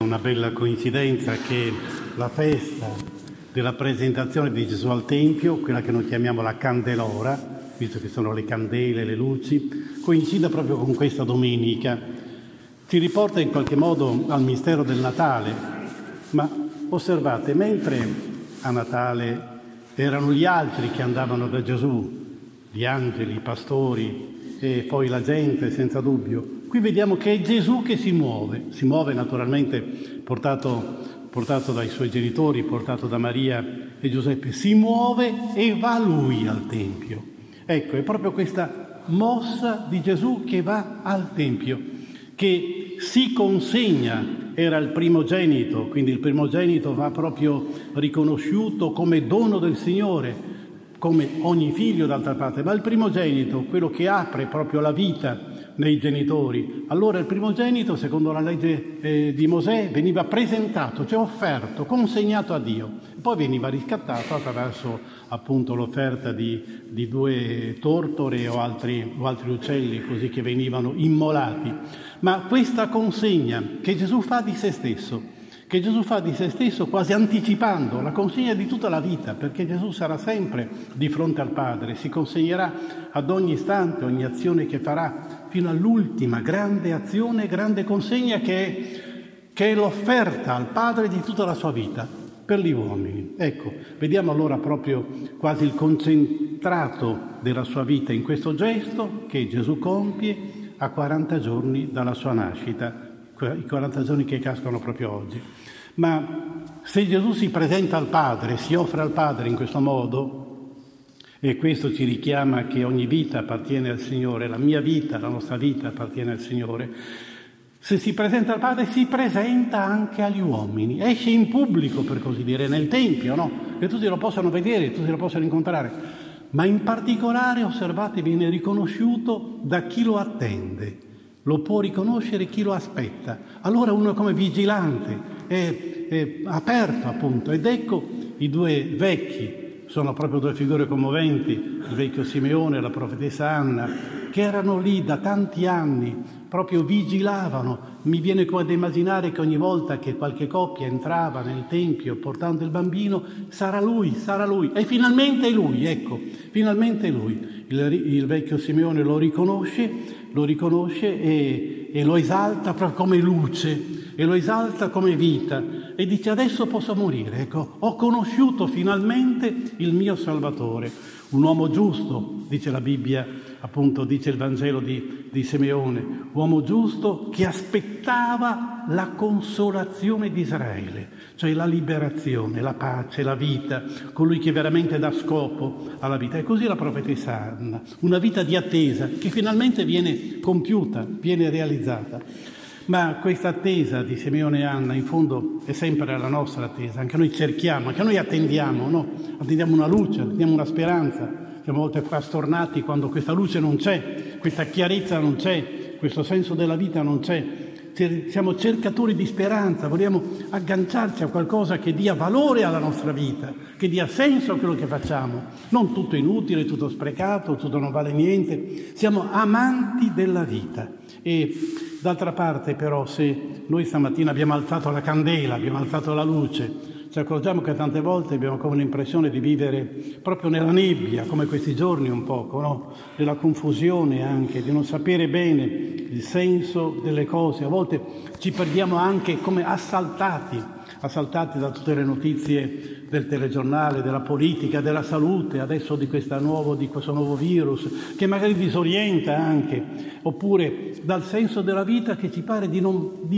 una bella coincidenza che la festa della presentazione di Gesù al Tempio, quella che noi chiamiamo la Candelora, visto che sono le candele, le luci, coincida proprio con questa domenica. Ci riporta in qualche modo al mistero del Natale, ma osservate, mentre a Natale erano gli altri che andavano da Gesù, gli angeli, i pastori e poi la gente, senza dubbio, qui vediamo che è Gesù che si muove naturalmente portato dai suoi genitori, portato da Maria e Giuseppe, si muove e va lui al Tempio. Ecco, è proprio questa mossa di Gesù che va al Tempio, che si consegna, era il primogenito, quindi il primogenito va proprio riconosciuto come dono del Signore, come ogni figlio d'altra parte, ma il primogenito, quello che apre proprio la vita nei genitori. Allora il primogenito, secondo la legge di Mosè, veniva presentato, cioè offerto, consegnato a Dio. Poi veniva riscattato attraverso appunto l'offerta di 2 tortore o altri uccelli, così, che venivano immolati. Ma questa consegna che Gesù fa di se stesso, quasi anticipando la consegna di tutta la vita, perché Gesù sarà sempre di fronte al Padre, si consegnerà ad ogni istante, ogni azione che farà, fino all'ultima grande azione, grande consegna che è l'offerta al Padre di tutta la sua vita per gli uomini. Ecco, vediamo allora proprio quasi il concentrato della sua vita in questo gesto che Gesù compie a 40 giorni dalla sua nascita, i 40 giorni che cascano proprio oggi. Ma se Gesù si presenta al Padre, si offre al Padre in questo modo, e questo ci richiama che ogni vita appartiene al Signore, la mia vita, la nostra vita appartiene al Signore, se si presenta al Padre si presenta anche agli uomini, esce in pubblico, per così dire, nel Tempio, no? Che tutti lo possano vedere, tutti lo possano incontrare, ma in particolare, osservate, viene riconosciuto da chi lo attende. Lo può riconoscere chi lo aspetta. Allora uno come vigilante, è aperto appunto. Ed ecco i 2 vecchi, sono proprio 2 figure commoventi, il vecchio Simeone e la profetessa Anna, che erano lì da tanti anni, proprio vigilavano. Mi viene come ad immaginare che ogni volta che qualche coppia entrava nel Tempio portando il bambino, sarà lui, e finalmente è lui, ecco, finalmente è lui. Il vecchio Simeone lo riconosce e lo esalta proprio come luce, e lo esalta come vita, e dice: adesso posso morire, ecco, ho conosciuto finalmente il mio Salvatore. Un uomo giusto, dice la Bibbia, appunto dice il Vangelo di Simeone, uomo giusto che aspettava la consolazione di Israele, cioè la liberazione, la pace, la vita, colui che veramente dà scopo alla vita. E così la profetessa Anna, una vita di attesa che finalmente viene compiuta, viene realizzata. Ma questa attesa di Simeone e Anna in fondo è sempre la nostra attesa, anche noi cerchiamo, anche noi attendiamo, no? Attendiamo una luce, attendiamo una speranza, siamo a volte frastornati quando questa luce non c'è, questa chiarezza non c'è, questo senso della vita non c'è. Siamo cercatori di speranza, vogliamo agganciarci a qualcosa che dia valore alla nostra vita, che dia senso a quello che facciamo. Non tutto inutile, tutto sprecato, tutto non vale niente. Siamo amanti della vita. E d'altra parte però, se noi stamattina abbiamo alzato la candela, abbiamo alzato la luce, ci accorgiamo che tante volte abbiamo come l'impressione di vivere proprio nella nebbia, come questi giorni un poco, no? Nella confusione anche, di non sapere bene il senso delle cose. A volte ci perdiamo anche come assaltati da tutte le notizie del telegiornale, della politica, della salute, adesso di questo nuovo virus, che magari disorienta anche, oppure dal senso della vita che ci pare di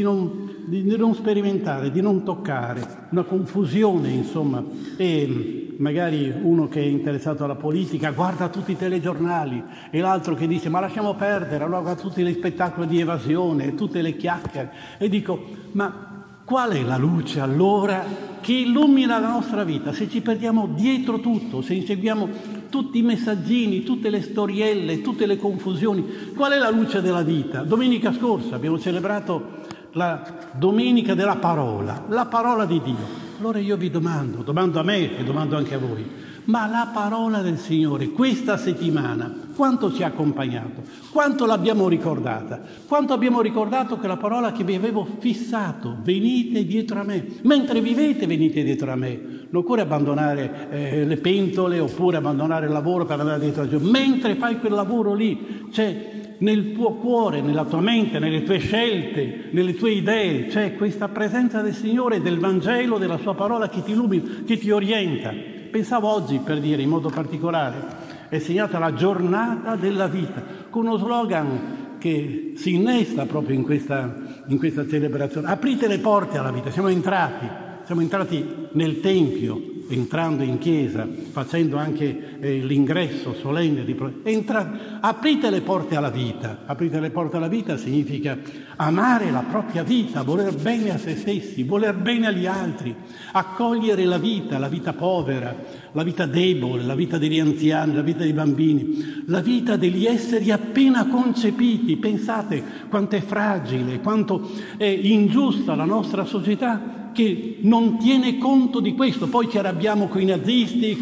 non sperimentare, di non toccare, una confusione, insomma. E magari uno che è interessato alla politica guarda tutti i telegiornali e l'altro che dice: ma lasciamo perdere, allora guarda tutti gli spettacoli di evasione, tutte le chiacchiere. E dico: ma qual è la luce allora che illumina la nostra vita? Se ci perdiamo dietro tutto, se inseguiamo tutti i messaggini, tutte le storielle, tutte le confusioni, qual è la luce della vita? Domenica scorsa abbiamo celebrato la domenica della parola, la parola di Dio. Allora io vi domando a me e domando anche a voi: ma la parola del Signore questa settimana quanto ci ha accompagnato, quanto l'abbiamo ricordata, quanto abbiamo ricordato che la parola che vi avevo fissato, venite dietro a me, mentre vivete venite dietro a me, non occorre abbandonare le pentole oppure abbandonare il lavoro per andare dietro a Gesù, mentre fai quel lavoro lì, c'è nel tuo cuore, nella tua mente, nelle tue scelte, nelle tue idee, c'è questa presenza del Signore, del Vangelo, della sua parola che ti illumina, che ti orienta. Pensavo oggi, per dire in modo particolare, è segnata la giornata della vita, con uno slogan che si innesta proprio in questa celebrazione. Aprite le porte alla vita. Siamo entrati nel Tempio, entrando in chiesa, facendo anche l'ingresso solenne. Aprite le porte alla vita. Aprite le porte alla vita significa amare la propria vita, voler bene a se stessi, voler bene agli altri, accogliere la vita povera, la vita debole, la vita degli anziani, la vita dei bambini, la vita degli esseri appena concepiti. Pensate quanto è fragile, quanto è ingiusta la nostra società, che non tiene conto di questo. Poi ci arrabbiamo con i nazisti,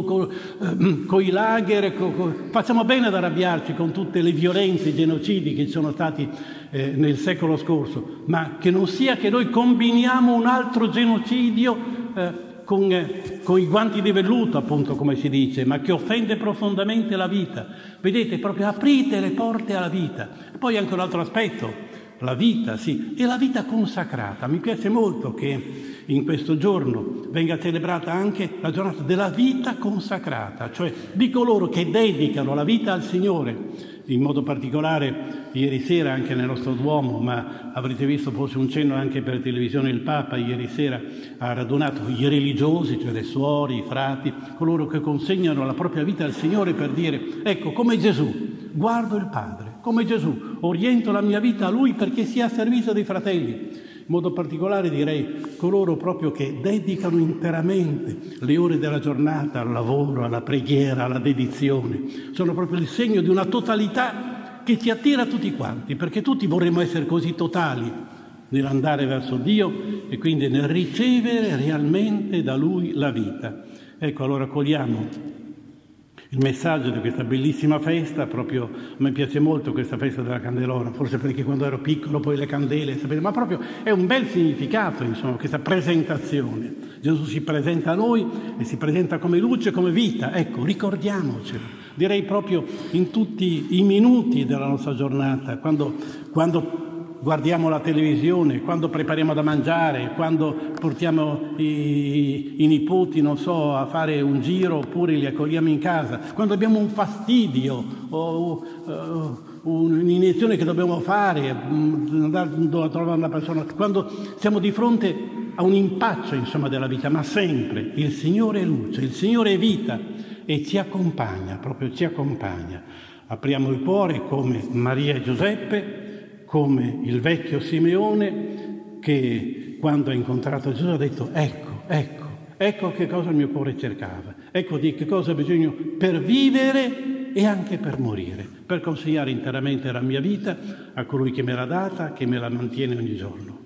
con i lager, facciamo bene ad arrabbiarci con tutte le violenze, i genocidi che ci sono stati nel secolo scorso, ma che non sia che noi combiniamo un altro genocidio con i guanti di velluto, appunto, come si dice, ma che offende profondamente la vita. Vedete, proprio aprite le porte alla vita. E poi anche un altro aspetto, la vita, sì, e la vita consacrata. Mi piace molto che in questo giorno venga celebrata anche la giornata della vita consacrata, cioè di coloro che dedicano la vita al Signore. In modo particolare ieri sera anche nel nostro Duomo, ma avrete visto forse un cenno anche per televisione, il Papa ieri sera ha radunato i religiosi, cioè le suore, i frati, coloro che consegnano la propria vita al Signore per dire: ecco, come Gesù guardo il Padre, come Gesù oriento la mia vita a Lui perché sia a servizio dei fratelli. In modo particolare direi coloro proprio che dedicano interamente le ore della giornata al lavoro, alla preghiera, alla dedizione. Sono proprio il segno di una totalità che ci attira tutti quanti, perché tutti vorremmo essere così totali nell'andare verso Dio e quindi nel ricevere realmente da Lui la vita. Ecco, allora cogliamo il messaggio di questa bellissima festa. Proprio a me piace molto questa festa della Candelora, forse perché quando ero piccolo poi le candele, sapete, ma proprio è un bel significato, insomma, questa presentazione. Gesù si presenta a noi e si presenta come luce, come vita. Ecco, ricordiamocelo, direi proprio in tutti i minuti della nostra giornata, quando guardiamo la televisione, quando prepariamo da mangiare, quando portiamo i nipoti, non so, a fare un giro oppure li accogliamo in casa, quando abbiamo un fastidio o un'iniezione che dobbiamo fare, andando a trovare una persona, quando siamo di fronte a un impaccio, insomma, della vita, ma sempre il Signore è luce, il Signore è vita e ci accompagna, proprio ci accompagna. Apriamo il cuore come Maria e Giuseppe, come il vecchio Simeone che quando ha incontrato Gesù ha detto: ecco che cosa il mio cuore cercava, ecco di che cosa ho bisogno per vivere e anche per morire, per consegnare interamente la mia vita a colui che me l'ha data, che me la mantiene ogni giorno.